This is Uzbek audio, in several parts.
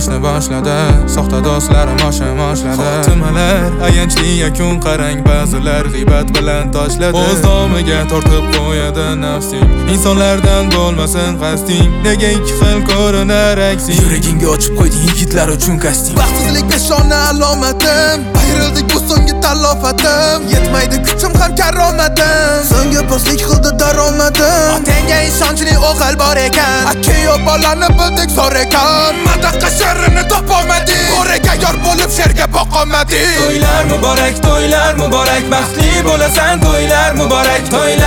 o'ynashni boshladi. Soxta do'stlarim oshladi. Xotimalar ayanchli yakun qarang, ba'zilar g'iybat bilan toshladi. O'z domiga tortib qo'yadi nafsing. Insonlardan bo'lmasin qasding, nega ikki xil ko'rinar aksing? Yuragingga ochib qo'yding yigitlar uchun kasting. Baxtsizlik peshona alomatim, ayrildik bu so'nggi talofatim. Yetmaydi kuchim ham karomatim, senga paslik qildi daromadim. Otangga ishonchli o'g'il bor ekan, akayo bolani bildik zo'r ekan. Madaqa sherini topolmadik, o'raga yor bo'lib sherga boqolmadik. To'ylar muborak, baxtli bo'lasan. To'ylar muborak,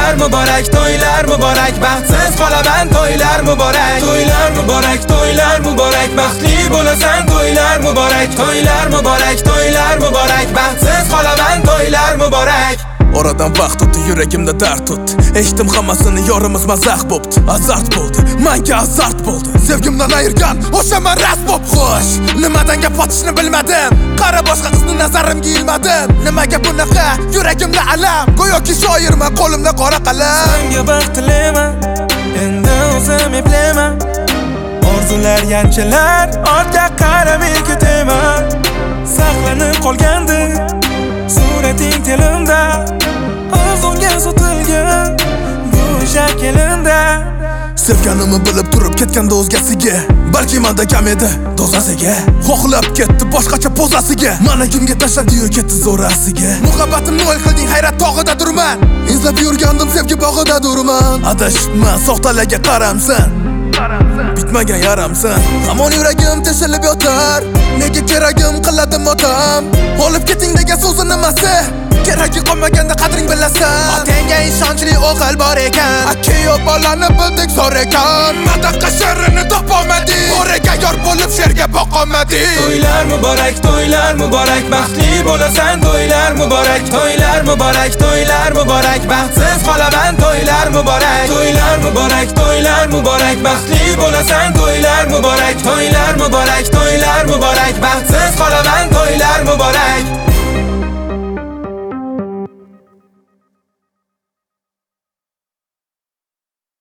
baxtsiz qolaman. To'ylar muborak, baxtli bo'lasan. To'ylar muborak, baxtsiz qolaman. To'ylar muborak. Oradan vaqt o'tdi, yuragimda dard o'tdi. Eshitdim hammasini, yorimiz mazax bo'pti. Azart bo'ldi, menga azart bo'ldi. Sevgimdan ayirgan o'sha men ras bo'p. Xo'sh, nimadan gap otishni bilmadim. Qara boshqa qizni nazarimga ilmadim. Nimaga bunaqa yuragimda alam? Go'yoki shoirman, qo'limda qora qalam. Senga baxt tilayman, endi o'zim eplayman. Orzular yanchilar, ortga qaramay ketaman. Saqlanib qolgandi surating tilimda, og'zimga sotilgan bu shaklingda. Sevganimni bilib turib ketganda o'zgasiga, balki menda kam edi dozasiga. Xohlab ketdi boshqacha pozasiga, mana kimga tashladi-yu ketdi zo'rasiga. Muhabbatimni o'l qilding, hayrat tog'ida durman. Izlab yurgandim sevgi bog'ida durman. Adashibman, soxtalarga qaramsan, bitmagan yaramsan. Hamon yuragim teshilib yotar, nega keragim qiladi motam. Olib keting degan so'zi nimasi? Keragi qolmaganda qadring bilasan. Otangga ishonchli o'g'il bor ekan, akayo bolani bildik zo'r ekan. Madaqa sherini topolmadik, o'raga yor bo'lib sherga boqolmadik. To'ylar muborak, baxtli bo'lasan. To'ylar muborak, baxtsiz qolaman. To'ylar muborak, baxtli bo'lasan. To'ylar muborak,